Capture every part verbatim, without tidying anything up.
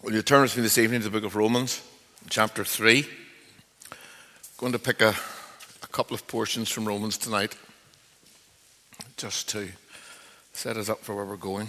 Will you turn with me this evening to the book of Romans, chapter three? I'm going to pick a, a couple of portions from Romans tonight, just to set us up for where we're going.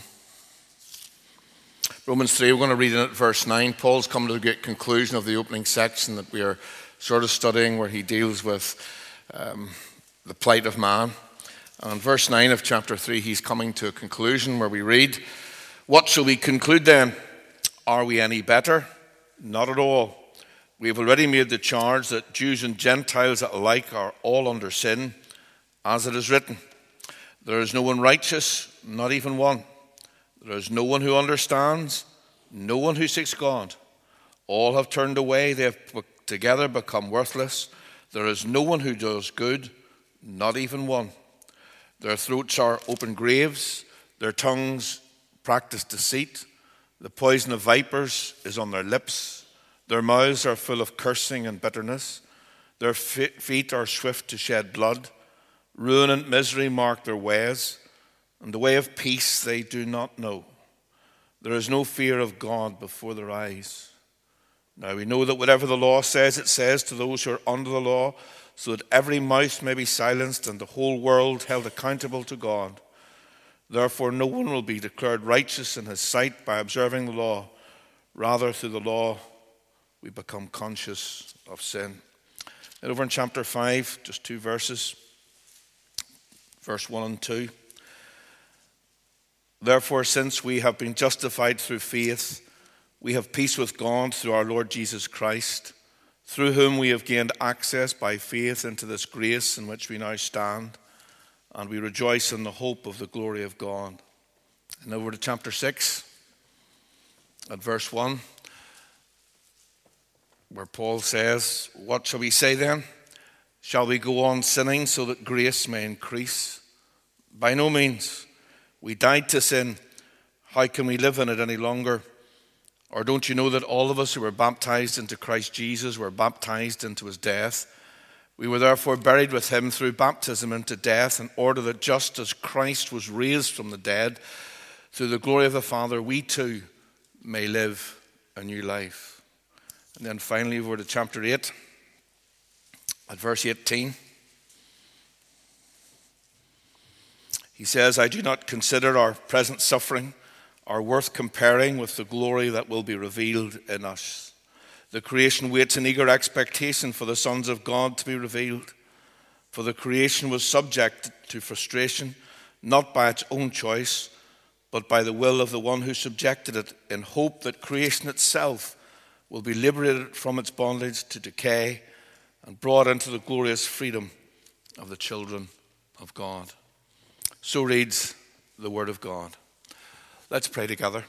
Romans three, we're going to read in it verse nine. Paul's come to the great conclusion of the opening section that we are sort of studying, where he deals with um, the plight of man. And in verse nine of chapter three, he's coming to a conclusion where we read, "What shall we conclude then? Are we any better? Not at all. We have already made the charge that Jews and Gentiles alike are all under sin, as it is written, there is no one righteous, not even one. There is no one who understands, no one who seeks God. All have turned away, they have together become worthless. There is no one who does good, not even one. Their throats are open graves, their tongues practice deceit. The poison of vipers is on their lips. Their mouths are full of cursing and bitterness. Their feet are swift to shed blood. Ruin and misery mark their ways, and the way of peace they do not know. There is no fear of God before their eyes. Now we know that whatever the law says, it says to those who are under the law, so that every mouth may be silenced and the whole world held accountable to God. Therefore, no one will be declared righteous in his sight by observing the law. Rather, through the law, we become conscious of sin." And over in chapter five, just two verses, verse one and two. "Therefore, since we have been justified through faith, we have peace with God through our Lord Jesus Christ, through whom we have gained access by faith into this grace in which we now stand. And we rejoice in the hope of the glory of God." And over to chapter six, at verse one, where Paul says, "What shall we say then? Shall we go on sinning so that grace may increase? By no means. We died to sin. How can we live in it any longer? Or don't you know that all of us who were baptized into Christ Jesus were baptized into his death? We were therefore buried with him through baptism into death, in order that just as Christ was raised from the dead through the glory of the Father, we too may live a new life." And then finally over to chapter eight, at verse eighteen. He says, "I do not consider our present suffering are worth comparing with the glory that will be revealed in us. The creation waits in eager expectation for the sons of God to be revealed. For the creation was subject to frustration, not by its own choice, but by the will of the one who subjected it, in hope that creation itself will be liberated from its bondage to decay and brought into the glorious freedom of the children of God." So reads the word of God. Let's pray together.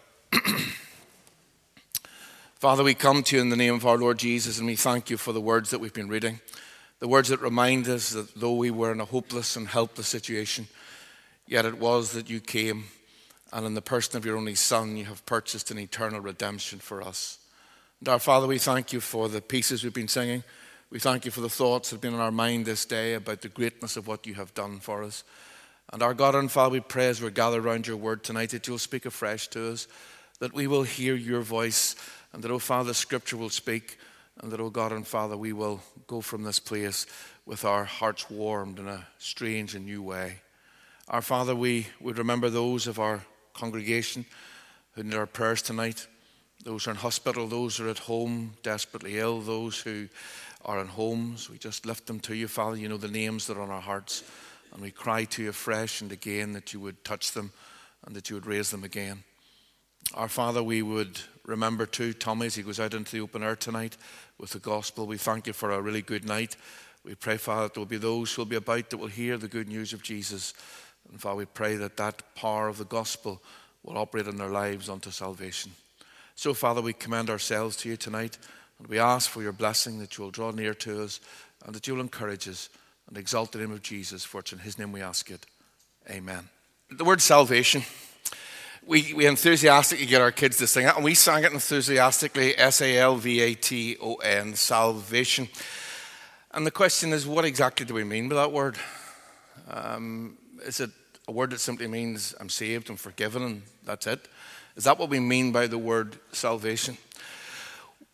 Father, we come to you in the name of our Lord Jesus, and we thank you for the words that we've been reading, the words that remind us that though we were in a hopeless and helpless situation, yet it was that you came, and in the person of your only Son, you have purchased an eternal redemption for us. And our Father, we thank you for the pieces we've been singing. We thank you for the thoughts that have been in our mind this day about the greatness of what you have done for us. And our God and Father, we pray as we're gathered around your word tonight that you'll speak afresh to us, that we will hear your voice, and that, oh Father, Scripture will speak, and that, oh God and Father, we will go from this place with our hearts warmed in a strange and new way. Our Father, we would remember those of our congregation who need our prayers tonight, those who are in hospital, those who are at home desperately ill, those who are in homes. We just lift them to you, Father. You know the names that are on our hearts, and we cry to you afresh and again that you would touch them and that you would raise them again. Our Father, we would remember too Tommy as he goes out into the open air tonight with the gospel. We thank you for a really good night. We pray, Father, that there will be those who will be about that will hear the good news of Jesus. And Father, we pray that that power of the gospel will operate in their lives unto salvation. So, Father, we commend ourselves to you tonight, and we ask for your blessing, that you will draw near to us and that you will encourage us and exalt the name of Jesus, for it's in his name we ask it. Amen. The word salvation, We, we enthusiastically get our kids to sing it, and we sang it enthusiastically, S A L V A T O N, salvation. And the question is, what exactly do we mean by that word? Um, is it a word that simply means I'm saved, I'm forgiven, and that's it? Is that what we mean by the word salvation?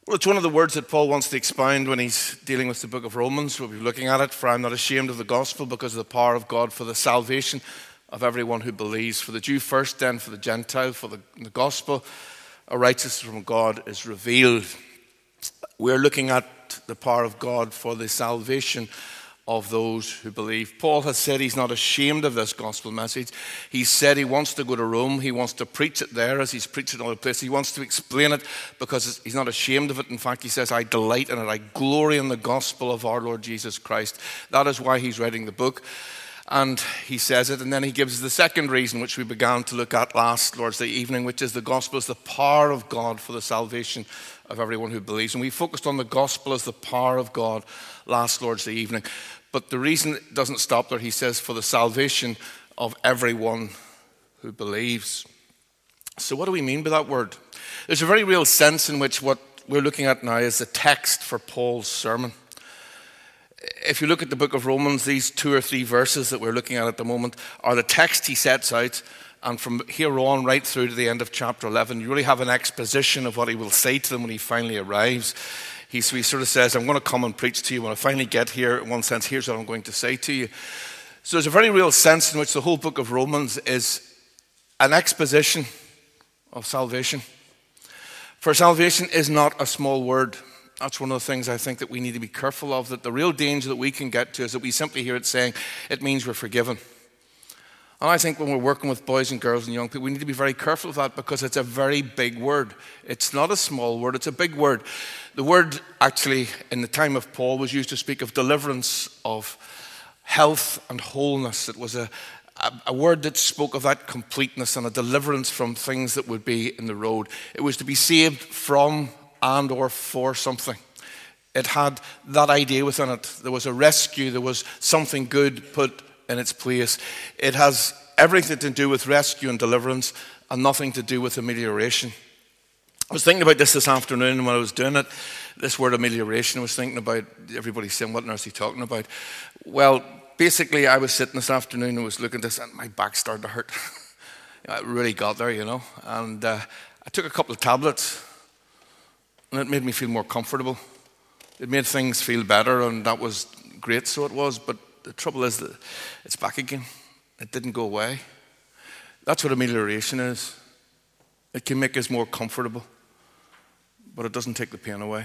Well, it's one of the words that Paul wants to expound when he's dealing with the book of Romans. We'll be looking at it. For I'm not ashamed of the gospel, because of the power of God for the salvation of everyone who believes. For the Jew first, then for the Gentile. For the, the gospel, a righteousness from God is revealed. We're looking at the power of God for the salvation of those who believe. Paul has said he's not ashamed of this gospel message. He said he wants to go to Rome. He wants to preach it there as he's preached it in other places. He wants to explain it because he's not ashamed of it. In fact, he says, I delight in it. I glory in the gospel of our Lord Jesus Christ. That is why he's writing the book. And he says it, and then he gives the second reason, which we began to look at last Lord's Day evening, which is the gospel is the power of God for the salvation of everyone who believes. And we focused on the gospel as the power of God last Lord's Day evening. But the reason it doesn't stop there, he says, for the salvation of everyone who believes. So what do we mean by that word? There's a very real sense in which what we're looking at now is the text for Paul's sermon. If you look at the book of Romans, these two or three verses that we're looking at at the moment are the text he sets out. And from here on right through to the end of chapter eleven, you really have an exposition of what he will say to them when he finally arrives. He, so he sort of says, I'm going to come and preach to you. When I finally get here, in one sense, here's what I'm going to say to you. So there's a very real sense in which the whole book of Romans is an exposition of salvation. For salvation is not a small word. That's one of the things I think that we need to be careful of, that the real danger that we can get to is that we simply hear it saying it means we're forgiven. And I think when we're working with boys and girls and young people, we need to be very careful of that because it's a very big word. It's not a small word, it's a big word. The word actually in the time of Paul was used to speak of deliverance, of health and wholeness. It was a, a, a word that spoke of that completeness and a deliverance from things that would be in the road. It was to be saved from and or for something. It had that idea within it. There was a rescue, there was something good put in its place. It has everything to do with rescue and deliverance and nothing to do with amelioration. I was thinking about this this afternoon when I was doing it, this word amelioration. I was thinking about, everybody saying, what on earth is he talking about? Well, basically I was sitting this afternoon and was looking at this and my back started to hurt. It really got there, you know. And uh, I took a couple of tablets and it made me feel more comfortable. It made things feel better and that was great, so it was. But the trouble is that it's back again. It didn't go away. That's what amelioration is. It can make us more comfortable, but it doesn't take the pain away.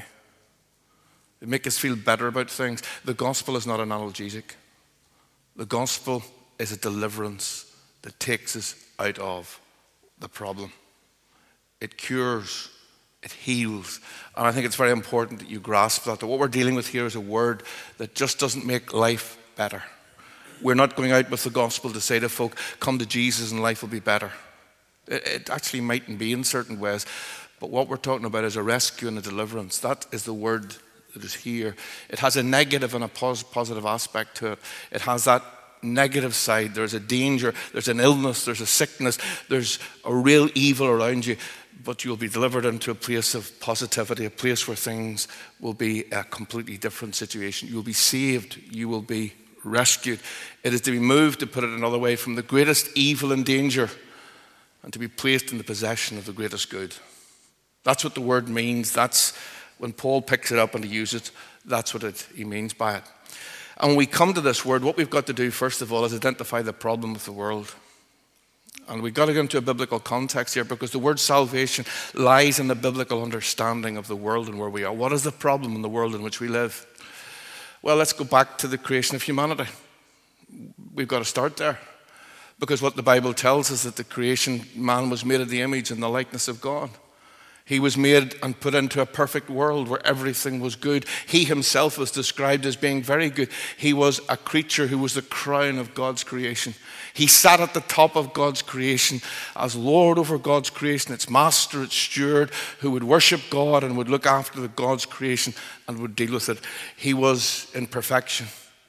It makes us feel better about things. The gospel is not an analgesic. The gospel is a deliverance that takes us out of the problem. It cures. It heals. And I think it's very important that you grasp that. That what we're dealing with here is a word that just doesn't make life better. We're not going out with the gospel to say to folk, come to Jesus and life will be better. It, it actually mightn't be in certain ways. But what we're talking about is a rescue and a deliverance. That is the word that is here. It has a negative and a pos- positive aspect to it. It has that negative side. There's a danger, there's an illness, there's a sickness, there's a real evil around you. But you'll be delivered into a place of positivity, a place where things will be a completely different situation. You'll be saved. You will be rescued. It is to be moved, to put it another way, from the greatest evil and danger and to be placed in the possession of the greatest good. That's what the word means. That's when Paul picks it up and he uses it, that's what it, he means by it. And when we come to this word, what we've got to do, first of all, is identify the problem of the world. And we've got to get into a biblical context here because the word salvation lies in the biblical understanding of the world and where we are. What is the problem in the world in which we live? Well, let's go back to the creation of humanity. We've got to start there. Because what the Bible tells us is that the creation, man was made in the image and the likeness of God. He was made and put into a perfect world where everything was good. He himself was described as being very good. He was a creature who was the crown of God's creation. He sat at the top of God's creation as Lord over God's creation, its master, its steward, who would worship God and would look after the God's creation and would deal with it. He was in perfection.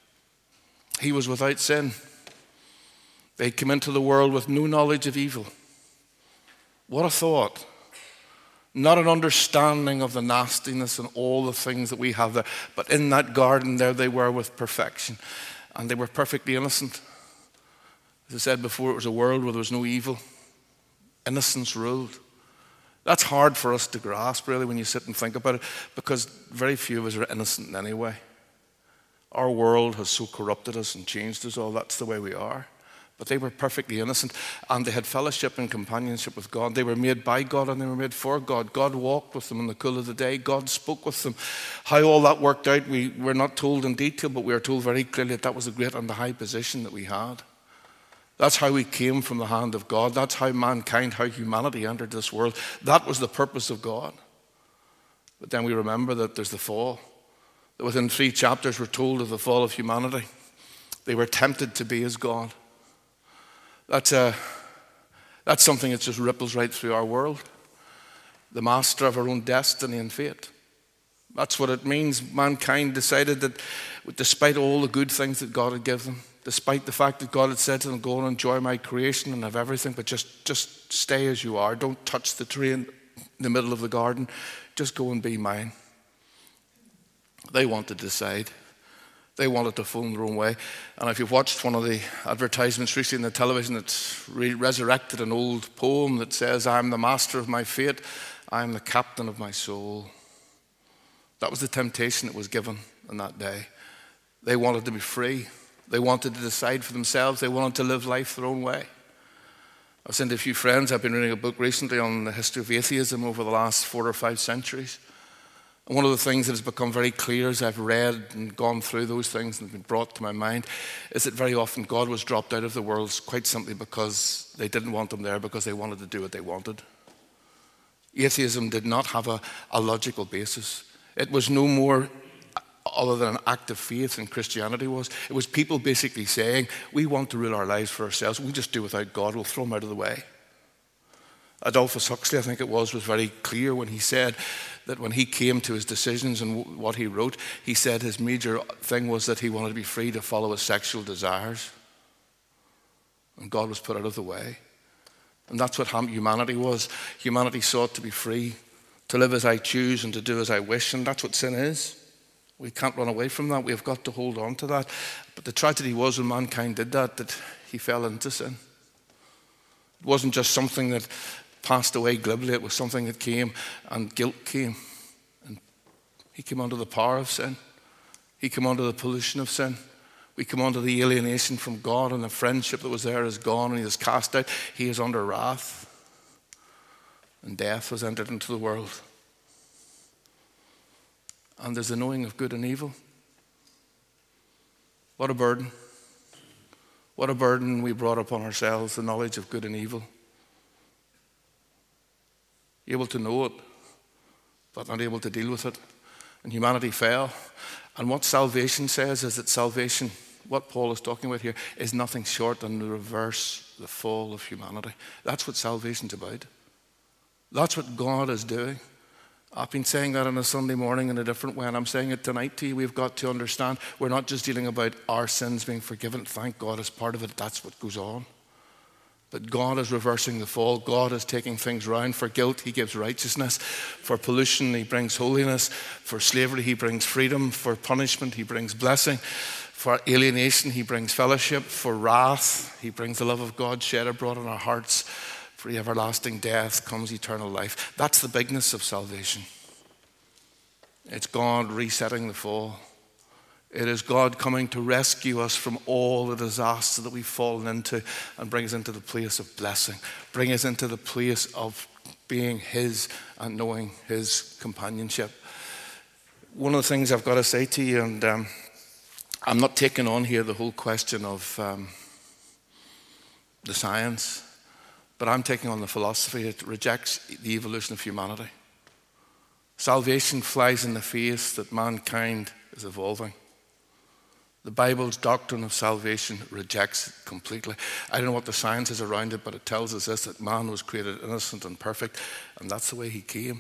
He was without sin. They came into the world with no knowledge of evil. What a thought. Not an understanding of the nastiness and all the things that we have there. But in that garden there they were with perfection. And they were perfectly innocent. As I said before, it was a world where there was no evil. Innocence ruled. That's hard for us to grasp, really, when you sit and think about it, because very few of us are innocent in any way. Our world has so corrupted us and changed us all. That's the way we are. But they were perfectly innocent, and they had fellowship and companionship with God. They were made by God, and they were made for God. God walked with them in the cool of the day. God spoke with them. How all that worked out, we were not told in detail, but we are told very clearly that that was a great and the high position that we had. That's how we came from the hand of God. That's how mankind, how humanity entered this world. That was the purpose of God. But then we remember that there's the fall. That within three chapters we're told of the fall of humanity. They were tempted to be as God. That's, a, that's something that just ripples right through our world. The master of our own destiny and fate. That's what it means. Mankind decided that despite all the good things that God had given them, despite the fact that God had said to them, go and enjoy my creation and have everything, but just, just stay as you are. Don't touch the tree in the middle of the garden. Just go and be mine. They wanted to decide. They wanted to phone their own way. And if you've watched one of the advertisements recently on the television, it's re- resurrected an old poem that says, I'm the master of my fate. I'm the captain of my soul. That was the temptation that was given in that day. They wanted to be free. They wanted to decide for themselves. They wanted to live life their own way. I've sent a few friends. I've been reading a book recently on the history of atheism over the last four or five centuries. And one of the things that has become very clear as I've read and gone through those things and been brought to my mind is that very often God was dropped out of the world quite simply because they didn't want him there, because they wanted to do what they wanted. Atheism did not have a, a logical basis. It was no more other than an act of faith than Christianity was. It was people basically saying, we want to rule our lives for ourselves. We'll just do without God. We'll throw him out of the way. Adolphus Huxley, I think it was, was very clear when he said that when he came to his decisions and what he wrote, he said his major thing was that he wanted to be free to follow his sexual desires. And God was put out of the way. And that's what humanity was. Humanity sought to be free, to live as I choose and to do as I wish. And that's what sin is. We can't run away from that. We've got to hold on to that. But the tragedy was when mankind did that, that he fell into sin. It wasn't just something that passed away glibly. It was something that came, and guilt came. And he came under the power of sin. He came under the pollution of sin. We come under the alienation from God, and the friendship that was there is gone, and he is cast out. He is under wrath. And death was entered into the world. And there's the knowing of good and evil. What a burden. What a burden we brought upon ourselves, the knowledge of good and evil. Able to know it, but not able to deal with it. And humanity fell. And what salvation says is that salvation, what Paul is talking about here, is nothing short than to reverse the fall of humanity. That's what salvation's about. That's what God is doing. I've been saying that on a Sunday morning in a different way, and I'm saying it tonight to you. We've got to understand we're not just dealing about our sins being forgiven. Thank God as part of it. That's what goes on. But God is reversing the fall. God is taking things round. For guilt, he gives righteousness. For pollution, he brings holiness. For slavery, he brings freedom. For punishment, he brings blessing. For alienation, he brings fellowship. For wrath, he brings the love of God shed abroad in our hearts. For everlasting death comes eternal life. That's the bigness of salvation. It's God resetting the fall. It is God coming to rescue us from all the disaster that we've fallen into and bring us into the place of blessing. Bring us into the place of being his and knowing his companionship. One of the things I've got to say to you, and um, I'm not taking on here the whole question of um, the science, but I'm taking on the philosophy that rejects the evolution of humanity. Salvation flies in the face that mankind is evolving. The Bible's doctrine of salvation rejects it completely. I don't know what the science is around it, but it tells us this, that man was created innocent and perfect, and that's the way he came.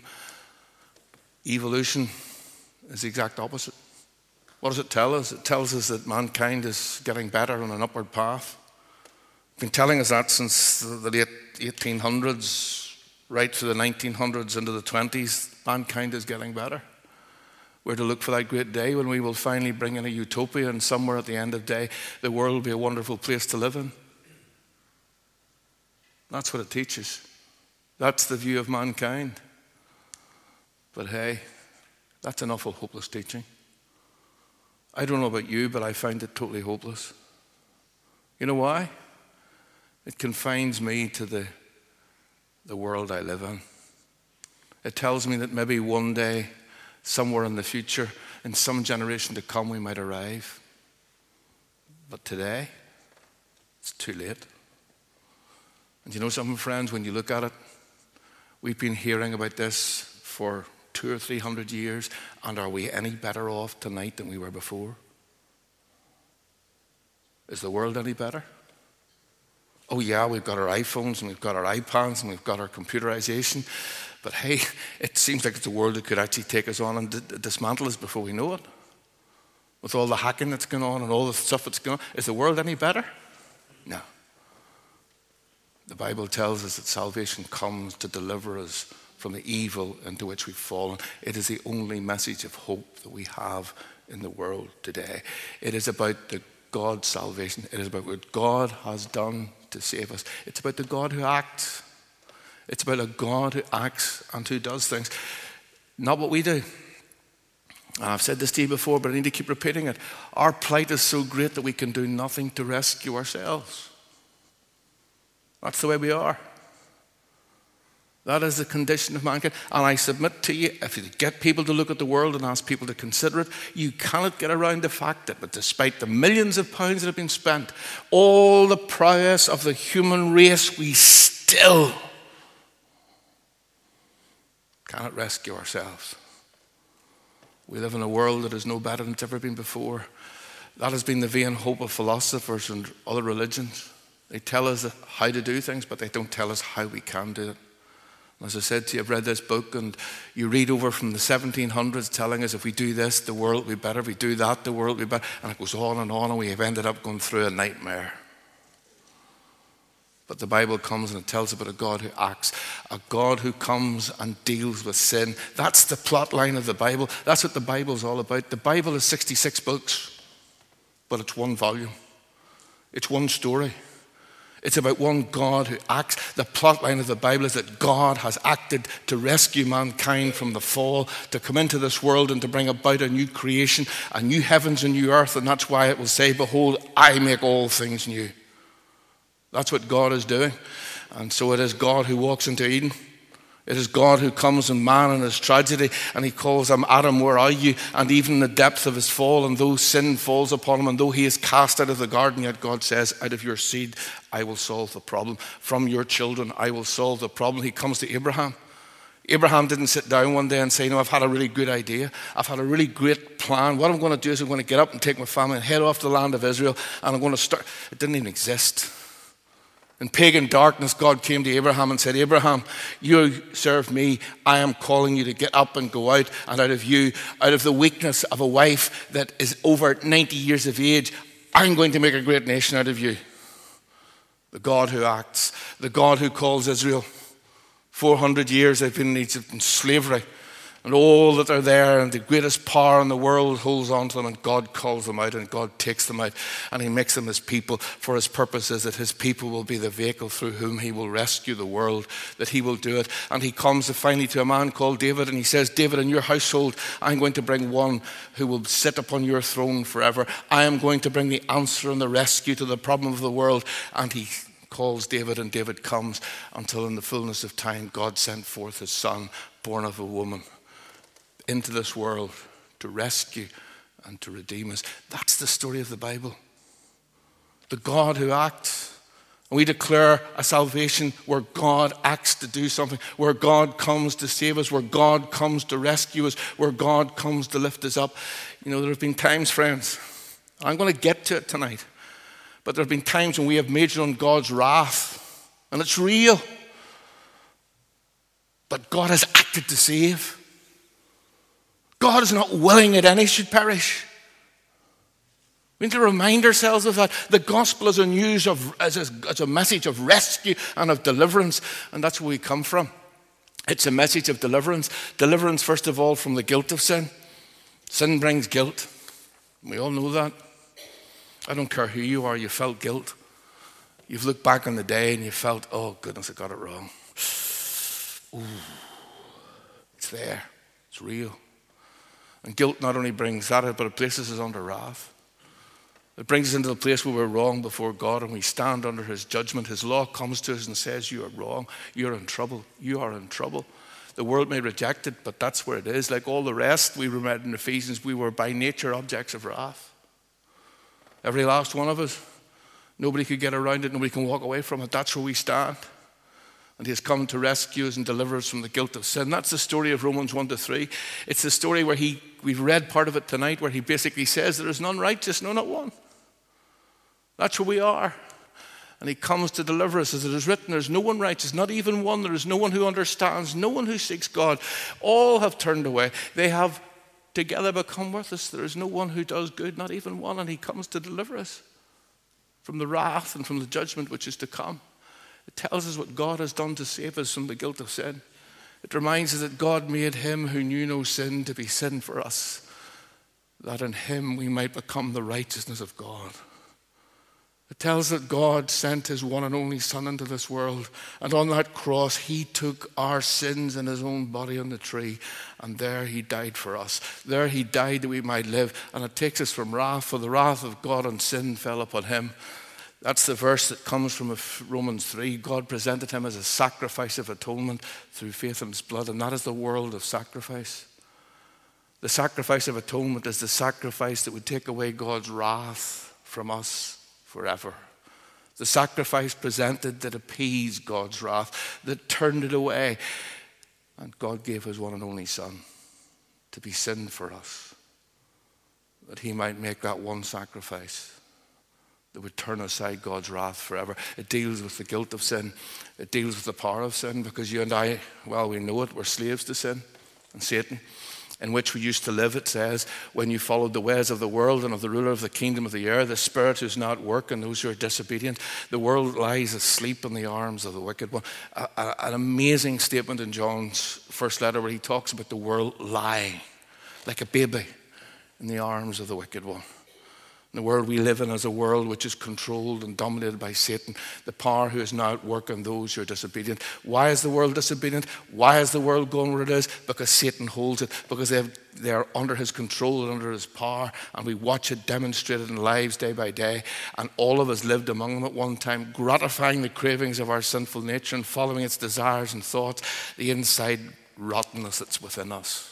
Evolution is the exact opposite. What does it tell us? It tells us that mankind is getting better on an upward path. It's been telling us that since the late eighteen hundreds, right through the nineteen hundreds into the twenties. Mankind is getting better. We're to look for that great day when we will finally bring in a utopia, and somewhere at the end of the day, the world will be a wonderful place to live in. That's what it teaches. That's the view of mankind. But hey, that's an awful hopeless teaching. I don't know about you, but I find it totally hopeless. You know why? It confines me to the, the world I live in. It tells me that maybe one day, somewhere in the future, in some generation to come, we might arrive. But today, it's too late. And you know something, friends, when you look at it, we've been hearing about this for two or three hundred years, and are we any better off tonight than we were before? Is the world any better? Oh yeah, we've got our iPhones and we've got our iPads and we've got our computerization, but hey, it seems like it's a world that could actually take us on and d- dismantle us before we know it. With all the hacking that's going on and all the stuff that's going on, is the world any better? No. The Bible tells us that salvation comes to deliver us from the evil into which we've fallen. It is the only message of hope that we have in the world today. It is about the God's salvation. It is about what God has done to save us. It's about the God who acts. It's about a God who acts and who does things. Not what we do. And I've said this to you before, but I need to keep repeating it. Our plight is so great that we can do nothing to rescue ourselves. That's the way we are. That is the condition of mankind. And I submit to you, if you get people to look at the world and ask people to consider it, you cannot get around the fact that despite the millions of pounds that have been spent, all the prowess of the human race, we still cannot rescue ourselves. We live in a world that is no better than it's ever been before. That has been the vain hope of philosophers and other religions. They tell us how to do things, but they don't tell us how we can do it. As I said to you, I've read this book, and you read over from the seventeen hundreds telling us if we do this, the world will be better. If we do that, the world will be better. And it goes on and on, and we have ended up going through a nightmare. But the Bible comes and it tells about a God who acts, a God who comes and deals with sin. That's the plot line of the Bible. That's what the Bible's all about. The Bible is sixty-six books, but it's one volume. It's one story. It's about one God who acts. The plot line of the Bible is that God has acted to rescue mankind from the fall, to come into this world and to bring about a new creation, a new heavens and new earth. And that's why it will say, behold, I make all things new. That's what God is doing. And so it is God who walks into Eden. It is God who comes in man in his tragedy, and he calls him, Adam, where are you? And even in the depth of his fall, and though sin falls upon him, and though he is cast out of the garden, yet God says, out of your seed I will solve the problem. From your children I will solve the problem. He comes to Abraham. Abraham didn't sit down one day and say, no, I've had a really good idea. I've had a really great plan. What I'm going to do is I'm going to get up and take my family and head off to the land of Israel, and I'm going to start. It didn't even exist. In pagan darkness, God came to Abraham and said, Abraham, you serve me. I am calling you to get up and go out. And out of you, out of the weakness of a wife that is over ninety years of age, I'm going to make a great nation out of you. The God who acts, the God who calls Israel. four hundred years they've been in Egypt in slavery. And all that are there, and the greatest power in the world holds on to them, and God calls them out, and God takes them out, and he makes them his people for his purposes, that his people will be the vehicle through whom he will rescue the world, that he will do it. And he comes to finally to a man called David, and he says, David, in your household, I'm going to bring one who will sit upon your throne forever. I am going to bring the answer and the rescue to the problem of the world. And he calls David, and David comes until in the fullness of time, God sent forth his son, born of a woman, into this world to rescue and to redeem us. That's the story of the Bible. The God who acts. And we declare a salvation where God acts to do something, where God comes to save us, where God comes to rescue us, where God comes to lift us up. You know, there have been times, friends, I'm going to get to it tonight, but there have been times when we have majored on God's wrath, and it's real. But God has acted to save. God is not willing that any should perish. We need to remind ourselves of that. The gospel is a news of, as a, as a message of rescue and of deliverance, and that's where we come from. It's a message of deliverance. Deliverance, first of all, from the guilt of sin. Sin brings guilt. We all know that. I don't care who you are, you felt guilt. You've looked back on the day and you felt, oh goodness, I got it wrong. Ooh, it's there. It's real. And guilt not only brings that, but it places us under wrath. It brings us into the place where we're wrong before God and we stand under his judgment. His law comes to us and says, you are wrong. You're in trouble. You are in trouble. The world may reject it, but that's where it is. Like all the rest we read in Ephesians, we were by nature objects of wrath. Every last one of us. Nobody could get around it. Nobody can walk away from it. That's where we stand. And he has come to rescue us and deliver us from the guilt of sin. That's the story of Romans one to three. It's the story where he, we've read part of it tonight, where he basically says there is none righteous, no, not one. That's where we are. And he comes to deliver us. As it is written, there is no one righteous, not even one. There is no one who understands, no one who seeks God. All have turned away. They have together become worthless. There is no one who does good, not even one. And he comes to deliver us from the wrath and from the judgment which is to come. It tells us what God has done to save us from the guilt of sin. It reminds us that God made him who knew no sin to be sin for us, that in him we might become the righteousness of God. It tells that God sent his one and only Son into this world, and on that cross he took our sins in his own body on the tree, and there he died for us. There he died that we might live, and it takes us from wrath, for the wrath of God on sin fell upon him. That's the verse that comes from Romans three. God presented him as a sacrifice of atonement through faith in his blood, and that is the world of sacrifice. The sacrifice of atonement is the sacrifice that would take away God's wrath from us forever. The sacrifice presented that appeased God's wrath, that turned it away. And God gave his one and only Son to be sin for us, that he might make that one sacrifice that would turn aside God's wrath forever. It deals with the guilt of sin. It deals with the power of sin, because you and I, well, we know it, we're slaves to sin and Satan, in which we used to live. It says, when you followed the ways of the world and of the ruler of the kingdom of the air, the spirit who's not working, those who are disobedient, the world lies asleep in the arms of the wicked one. A, a, an amazing statement in John's first letter, where he talks about the world lying like a baby in the arms of the wicked one. The world we live in is a world which is controlled and dominated by Satan, the power who is now at work on those who are disobedient. Why is the world disobedient? Why is the world going where it is? Because Satan holds it, because they, have, they are under his control and under his power, and we watch it demonstrated in lives day by day. And all of us lived among them at one time, gratifying the cravings of our sinful nature and following its desires and thoughts, the inside rottenness that's within us.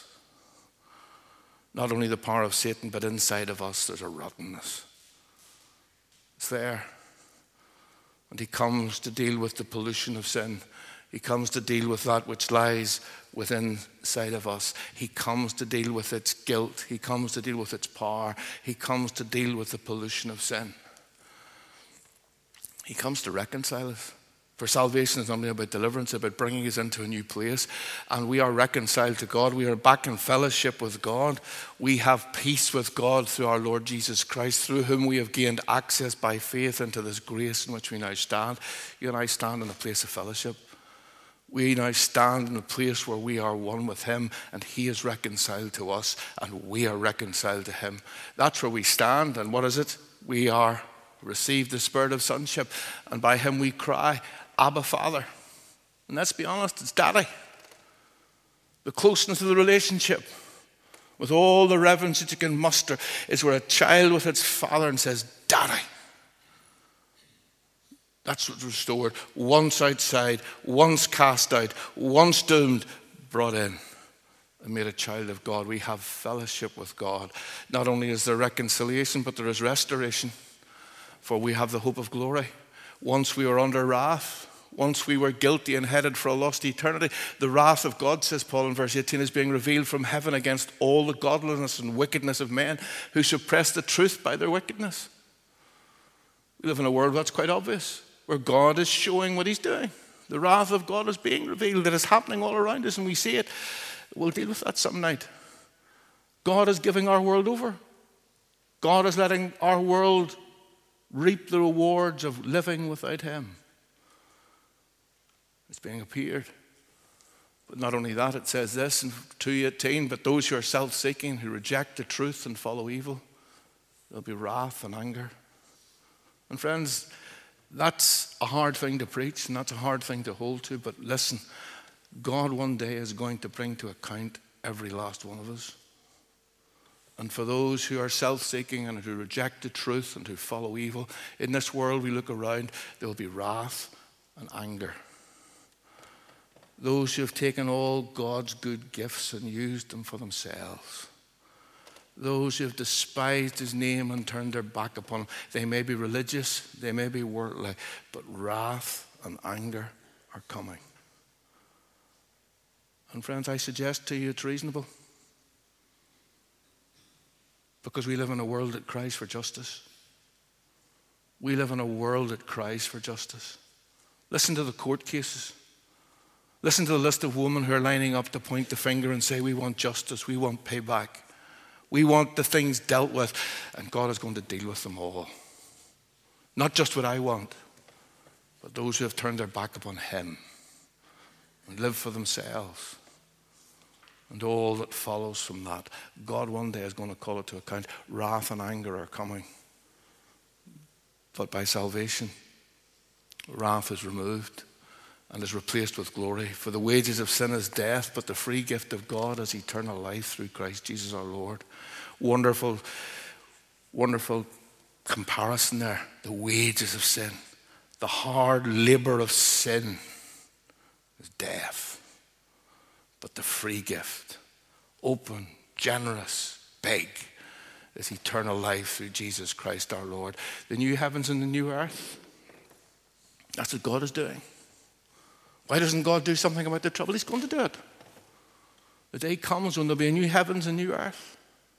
Not only the power of Satan, but inside of us there's a rottenness. It's there. And he comes to deal with the pollution of sin. He comes to deal with that which lies within inside of us. He comes to deal with its guilt. He comes to deal with its power. He comes to deal with the pollution of sin. He comes to reconcile us. For salvation is not only about deliverance, it's about bringing us into a new place. And we are reconciled to God. We are back in fellowship with God. We have peace with God through our Lord Jesus Christ, through whom we have gained access by faith into this grace in which we now stand. You and I stand in a place of fellowship. We now stand in a place where we are one with him, and he is reconciled to us, and we are reconciled to him. That's where we stand. And what is it? We are received the spirit of sonship, and by him we cry, Abba, Father. And let's be honest, it's Daddy. The closeness of the relationship, with all the reverence that you can muster, is where a child with its father and says, Daddy. That's what's restored. Once outside, once cast out, once doomed, brought in and made a child of God. We have fellowship with God. Not only is there reconciliation, but there is restoration. For we have the hope of glory. Once we were under wrath, once we were guilty and headed for a lost eternity, the wrath of God, says Paul in verse eighteen, is being revealed from heaven against all the godlessness and wickedness of men who suppress the truth by their wickedness. We live in a world that's quite obvious, where God is showing what he's doing. The wrath of God is being revealed. It is happening all around us, and we see it. We'll deal with that some night. God is giving our world over. God is letting our world reap the rewards of living without him. It's being appeared. But not only that, it says this in two eighteen, but those who are self-seeking, who reject the truth and follow evil, there'll be wrath and anger. And friends, that's a hard thing to preach, and that's a hard thing to hold to, but listen, God one day is going to bring to account every last one of us. And for those who are self-seeking and who reject the truth and who follow evil, in this world we look around, there will be wrath and anger. Those who have taken all God's good gifts and used them for themselves. Those who have despised his name and turned their back upon him. They may be religious, they may be worldly, but wrath and anger are coming. And friends, I suggest to you it's reasonable. Because we live in a world that cries for justice. We live in a world that cries for justice. Listen to the court cases. Listen to the list of women who are lining up to point the finger and say, we want justice, we want payback. We want the things dealt with, and God is going to deal with them all. Not just what I want, but those who have turned their back upon him and live for themselves. And all that follows from that. God one day is going to call it to account. Wrath and anger are coming. But by salvation, wrath is removed and is replaced with glory. For the wages of sin is death, but the free gift of God is eternal life through Christ Jesus our Lord. Wonderful, wonderful comparison there. The wages of sin. The hard labor of sin is death. But the free gift, open, generous, big, is eternal life through Jesus Christ our Lord. The new heavens and the new earth. That's what God is doing. Why doesn't God do something about the trouble? He's going to do it. The day comes when there'll be a new heavens and new earth.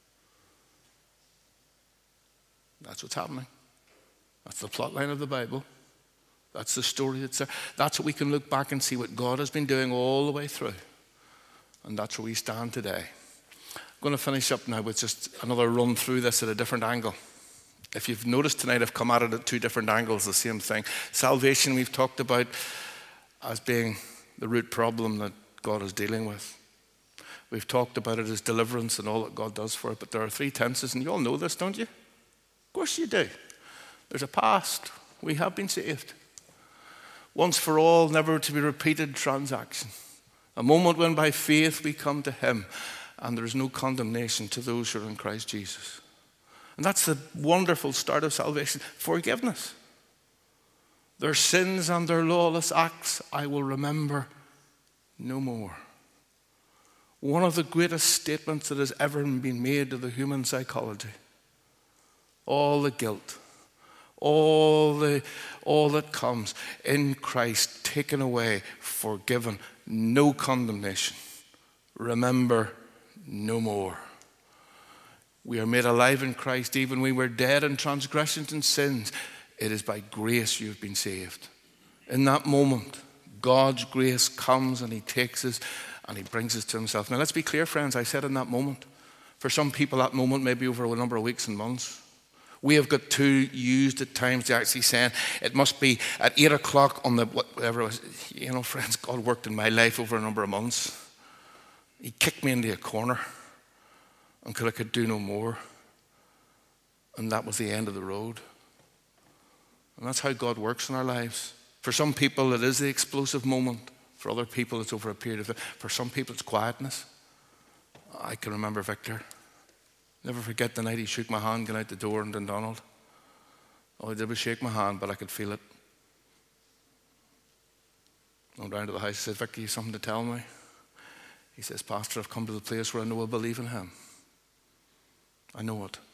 That's what's happening. That's the plot line of the Bible. That's the story that's there. That's what we can look back and see what God has been doing all the way through. And that's where we stand today. I'm going to finish up now with just another run through this at a different angle. If you've noticed tonight, I've come at it at two different angles, the same thing. Salvation we've talked about as being the root problem that God is dealing with. We've talked about it as deliverance and all that God does for it, but there are three tenses, and you all know this, don't you? Of course you do. There's a past. We have been saved. Once for all, never to be repeated transaction. A moment when by faith we come to him and there is no condemnation to those who are in Christ Jesus. And that's the wonderful start of salvation. Forgiveness. Their sins and their lawless acts I will remember no more. One of the greatest statements that has ever been made to the human psychology. All the guilt, all the all that comes in Christ, taken away, forgiven, no condemnation. Remember no more. We are made alive in Christ, even when we were dead in transgressions and sins. It is by grace you've been saved. In that moment, God's grace comes and he takes us and he brings us to himself. Now let's be clear, friends, I said in that moment. For some people, that moment may be over a number of weeks and months. We have got too used at times to actually saying it must be at eight o'clock on the whatever it was. You know, friends, God worked in my life over a number of months. He kicked me into a corner until I could do no more. And that was the end of the road. And that's how God works in our lives. For some people, it is the explosive moment. For other people, it's over a period of time. For some people, it's quietness. I can remember Victor. Never forget the night he shook my hand going out the door in Dundonald. All he did was shake my hand, but I could feel it. I went down to the house and said, Victor, you have something to tell me? He says, Pastor, I've come to the place where I know I believe in him. I know it.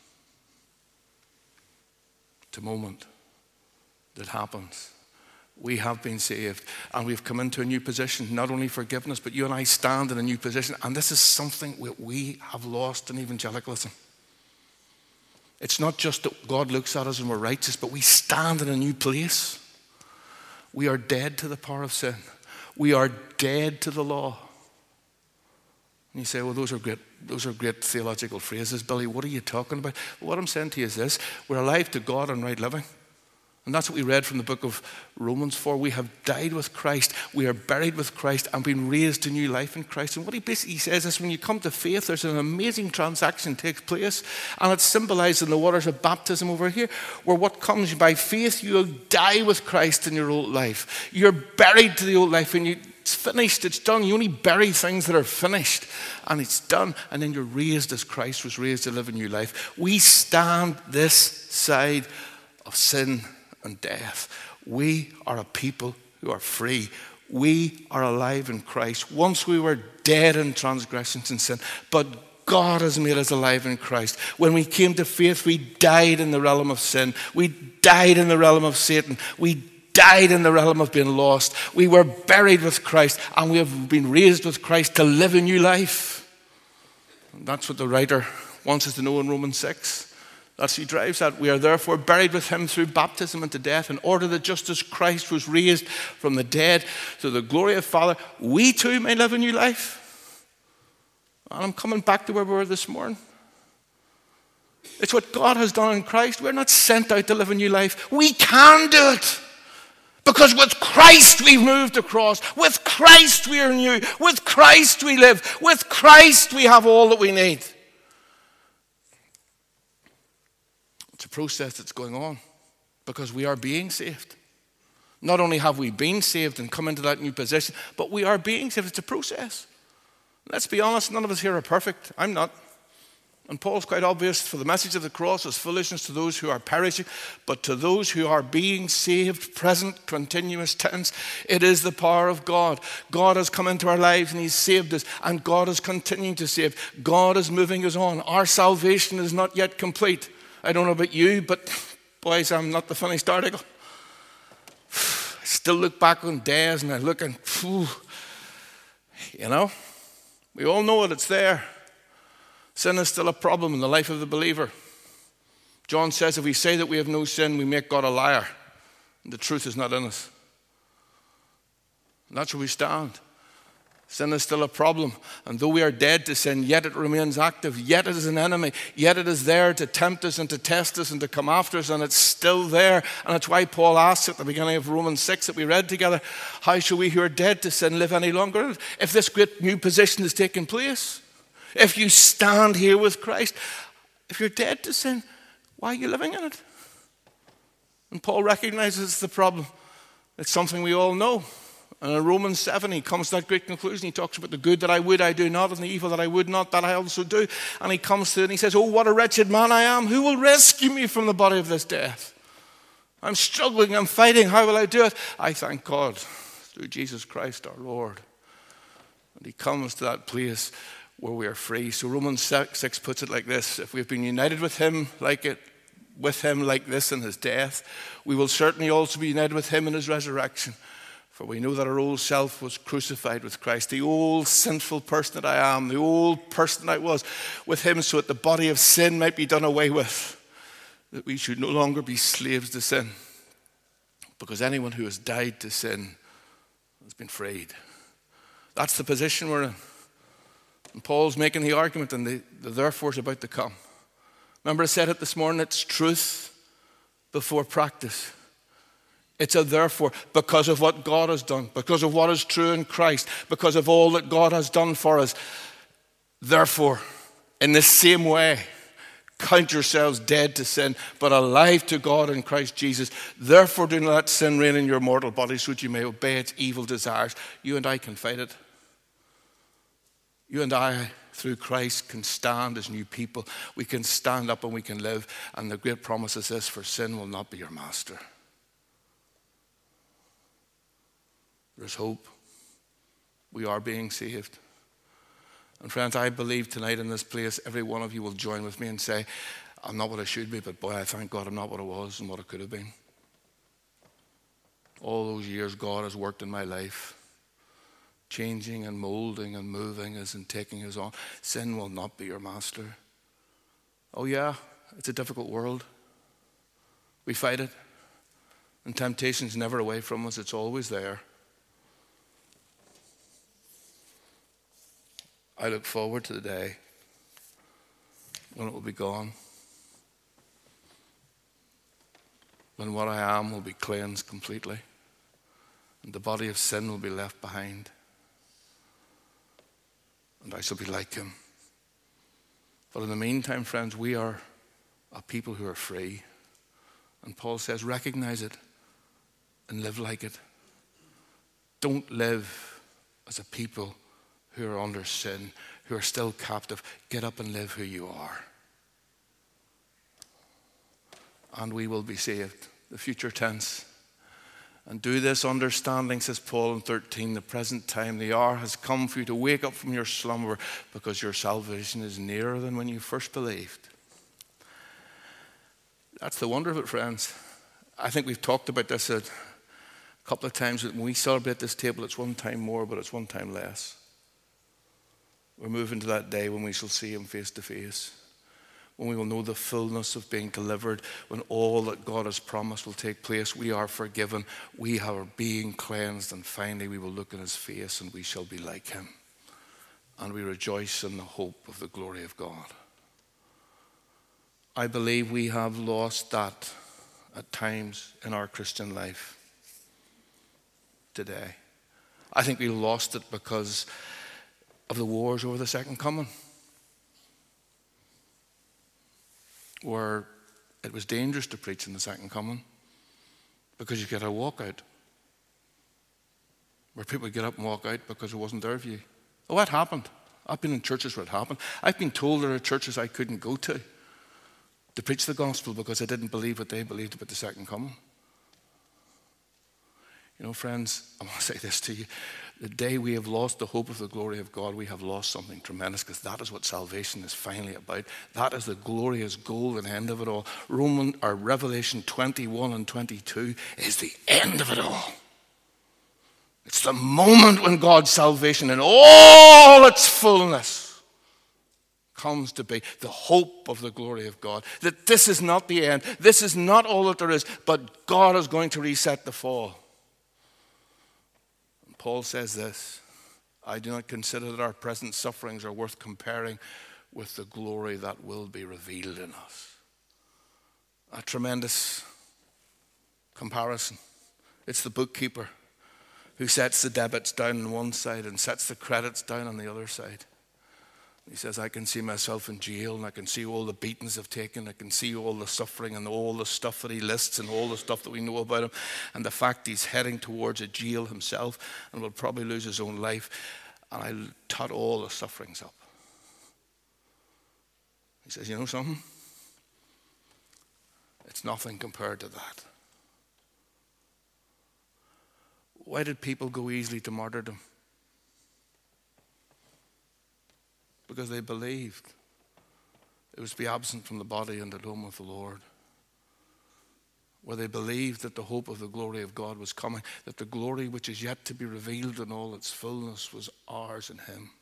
It's a moment that happens. We have been saved and we've come into a new position, not only forgiveness, but you and I stand in a new position. And this is something that we have lost in evangelicalism. It's not just that God looks at us and we're righteous, but we stand in a new place. We are dead to the power of sin. We are dead to the law. And you say, well, those are great, those are great theological phrases. Billy, what are you talking about? Well, what I'm saying to you is this. We're alive to God and right living. And that's what we read from the book of Romans for. We have died with Christ. We are buried with Christ and been raised to new life in Christ. And what he basically says is when you come to faith, there's an amazing transaction takes place. And it's symbolized in the waters of baptism over here, where what comes by faith, you'll die with Christ in your old life. You're buried to the old life and you it's finished, it's done. You only bury things that are finished, and it's done. And then you're raised as Christ was raised to live a new life. We stand this side of sin and death. We are a people who are free. We are alive in Christ. Once we were dead in transgressions and sin, but God has made us alive in Christ. When we came to faith, we died in the realm of sin. We died in the realm of Satan. We died in the realm of being lost. We were buried with Christ, and we have been raised with Christ to live a new life. And that's what the writer wants us to know in Romans six. That's what he drives at. We are therefore buried with him through baptism into death, in order that just as Christ was raised from the dead through the glory of the Father, we too may live a new life. And I'm coming back to where we were this morning. It's what God has done in Christ. We're not sent out to live a new life. We can do it. Because with Christ we've moved across. With Christ we are new. With Christ we live. With Christ we have all that we need. It's a process that's going on because we are being saved. Not only have we been saved and come into that new position, but we are being saved. It's a process. Let's be honest, none of us here are perfect. I'm not. And Paul's quite obvious, for the message of the cross is foolishness to those who are perishing, but to those who are being saved, present, continuous tense, it is the power of God. God has come into our lives and he's saved us, and God is continuing to save. God is moving us on. Our salvation is not yet complete. I don't know about you, but boys, I'm not the finished article. I still look back on days and I look and, phew, you know, we all know it, it's there. Sin is still a problem in the life of the believer. John says if we say that we have no sin, we make God a liar. And the truth is not in us. And that's where we stand. Sin is still a problem. And though we are dead to sin, yet it remains active. Yet it is an enemy. Yet it is there to tempt us and to test us and to come after us. And it's still there. And that's why Paul asks at the beginning of Romans six that we read together, how shall we who are dead to sin live any longer if this great new position is taking place? If you stand here with Christ, if you're dead to sin, why are you living in it? And Paul recognizes the problem. It's something we all know. And in Romans seven, he comes to that great conclusion. He talks about the good that I would, I do not, and the evil that I would not, that I also do. And he comes to it and he says, oh, what a wretched man I am. Who will rescue me from the body of this death? I'm struggling, I'm fighting. How will I do it? I thank God through Jesus Christ our Lord. And he comes to that place where we are free. So Romans six puts it like this: if we've been united with him like it, with him like this in his death, we will certainly also be united with him in his resurrection. For we know that our old self was crucified with Christ, the old sinful person that I am, the old person I was, with him, so that the body of sin might be done away with, that we should no longer be slaves to sin. Because anyone who has died to sin has been freed. That's the position we're in. And Paul's making the argument, and the, the therefore is about to come. Remember I said it this morning, it's truth before practice. It's a therefore, because of what God has done, because of what is true in Christ, because of all that God has done for us. Therefore, in the same way, count yourselves dead to sin, but alive to God in Christ Jesus. Therefore, do not let sin reign in your mortal bodies, so that you may obey its evil desires. You and I can fight it. You and I, through Christ, can stand as new people. We can stand up and we can live. And the great promise is this: for sin will not be your master. There's hope. We are being saved. And friends, I believe tonight in this place, every one of you will join with me and say, I'm not what I should be, but boy, I thank God I'm not what I was and what I could have been. All those years God has worked in my life, changing and molding and moving us and taking us on. Sin will not be your master. Oh yeah, it's a difficult world. We fight it. And temptation's never away from us, it's always there. I look forward to the day when it will be gone. When what I am will be cleansed completely. And the body of sin will be left behind. And I shall be like him. But in the meantime, friends, we are a people who are free. And Paul says, recognize it and live like it. Don't live as a people who are under sin, who are still captive. Get up and live who you are. And we will be saved. The future tense. And do this understanding, says Paul in thirteen, the present time, the hour has come for you to wake up from your slumber, because your salvation is nearer than when you first believed. That's the wonder of it, friends. I think we've talked about this a couple of times. When we celebrate this table, it's one time more, but it's one time less. We're moving to that day when we shall see him face to face, when we will know the fullness of being delivered, when all that God has promised will take place. We are forgiven, we are being cleansed, and finally we will look in his face and we shall be like him. And we rejoice in the hope of the glory of God. I believe we have lost that at times in our Christian life today. I think we lost it because of the wars over the second coming, where it was dangerous to preach in the second coming because you get a walkout, where people would get up and walk out because it wasn't their view. Oh, that happened. I've been in churches where it happened. I've been told there are churches I couldn't go to to preach the gospel because I didn't believe what they believed about the second coming. You know, friends, I want to say this to you. The day we have lost the hope of the glory of God, we have lost something tremendous, because that is what salvation is finally about. That is the glorious goal and end of it all. Roman or Revelation twenty-one and twenty-two is the end of it all. It's the moment when God's salvation in all its fullness comes to be, the hope of the glory of God. That this is not the end. This is not all that there is, but God is going to reset the fall. And Paul says this: I do not consider that our present sufferings are worth comparing with the glory that will be revealed in us. A tremendous comparison. It's the bookkeeper who sets the debits down on one side and sets the credits down on the other side. He says, I can see myself in jail, and I can see all the beatings I've taken. I can see all the suffering and all the stuff that he lists and all the stuff that we know about him, and the fact he's heading towards a jail himself and will probably lose his own life. And I'll tot all the sufferings up. He says, you know something? It's nothing compared to that. Why did people go easily to martyrdom? Because they believed it was to be absent from the body and at home with the Lord. Where they believed that the hope of the glory of God was coming, that the glory which is yet to be revealed in all its fullness was ours in him.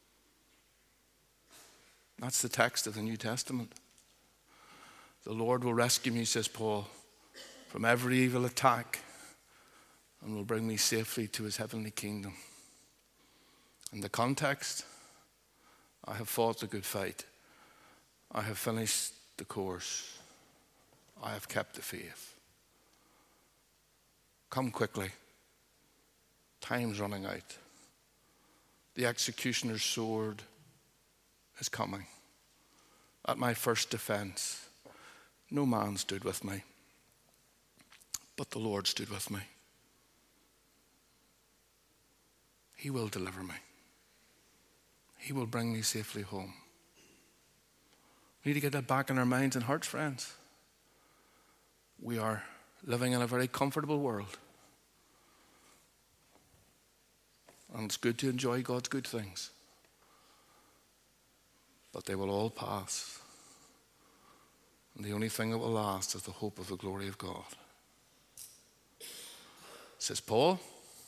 That's the text of the New Testament. The Lord will rescue me, says Paul, from every evil attack, and will bring me safely to his heavenly kingdom. In the context, I have fought the good fight. I have finished the course. I have kept the faith. Come quickly. Time's running out. The executioner's sword is coming. At my first defense, no man stood with me, but the Lord stood with me. He will deliver me. He will bring me safely home. We need to get that back in our minds and hearts, friends. We are living in a very comfortable world. And it's good to enjoy God's good things. But they will all pass. And the only thing that will last is the hope of the glory of God. Says Paul,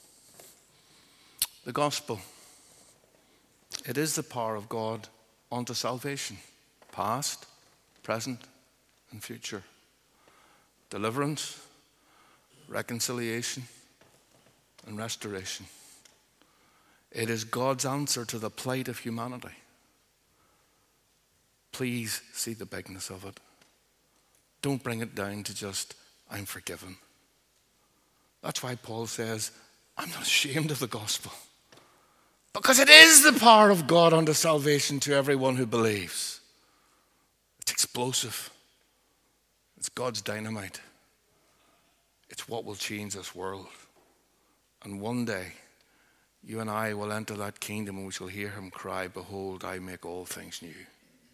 the gospel, it is the power of God unto salvation, past, present, and future. Deliverance, reconciliation, and restoration. It is God's answer to the plight of humanity. Please see the bigness of it. Don't bring it down to just, I'm forgiven. That's why Paul says, I'm not ashamed of the gospel. Because it is the power of God unto salvation to everyone who believes. It's explosive. It's God's dynamite. It's what will change this world. And one day, you and I will enter that kingdom and we shall hear him cry, behold, I make all things new.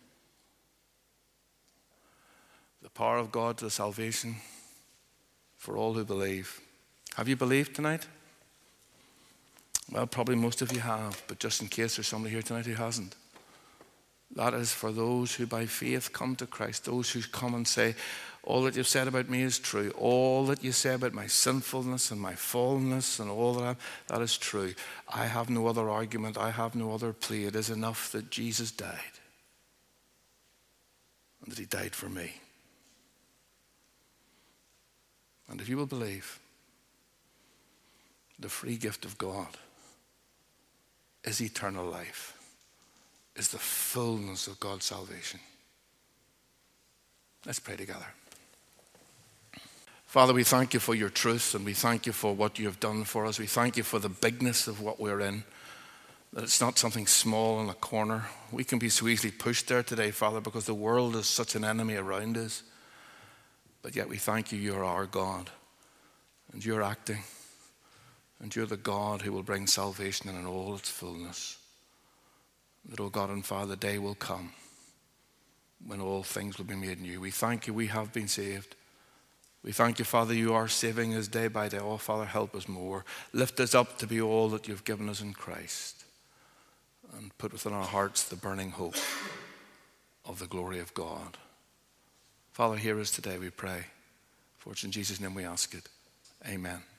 The power of God to salvation for all who believe. Have you believed tonight? Well, probably most of you have, but just in case there's somebody here tonight who hasn't. That is for those who by faith come to Christ, those who come and say, all that you've said about me is true. All that you say about my sinfulness and my fallenness and all that I am, that is true. I have no other argument. I have no other plea. It is enough that Jesus died and that he died for me. And if you will believe, the free gift of God is eternal life, is the fullness of God's salvation. Let's pray together. Father, we thank you for your truth, and we thank you for what you have done for us. We thank you for the bigness of what we're in, that it's not something small in a corner. We can be so easily pushed there today, Father, because the world is such an enemy around us. But yet we thank you, you're our God, and you're acting, and you're the God who will bring salvation in all its fullness. That, oh God and Father, the day will come when all things will be made new. We thank you we have been saved. We thank you, Father, you are saving us day by day. Oh, Father, help us more. Lift us up to be all that you've given us in Christ. And put within our hearts the burning hope of the glory of God. Father, hear us today, we pray. For it's in Jesus' name we ask it. Amen.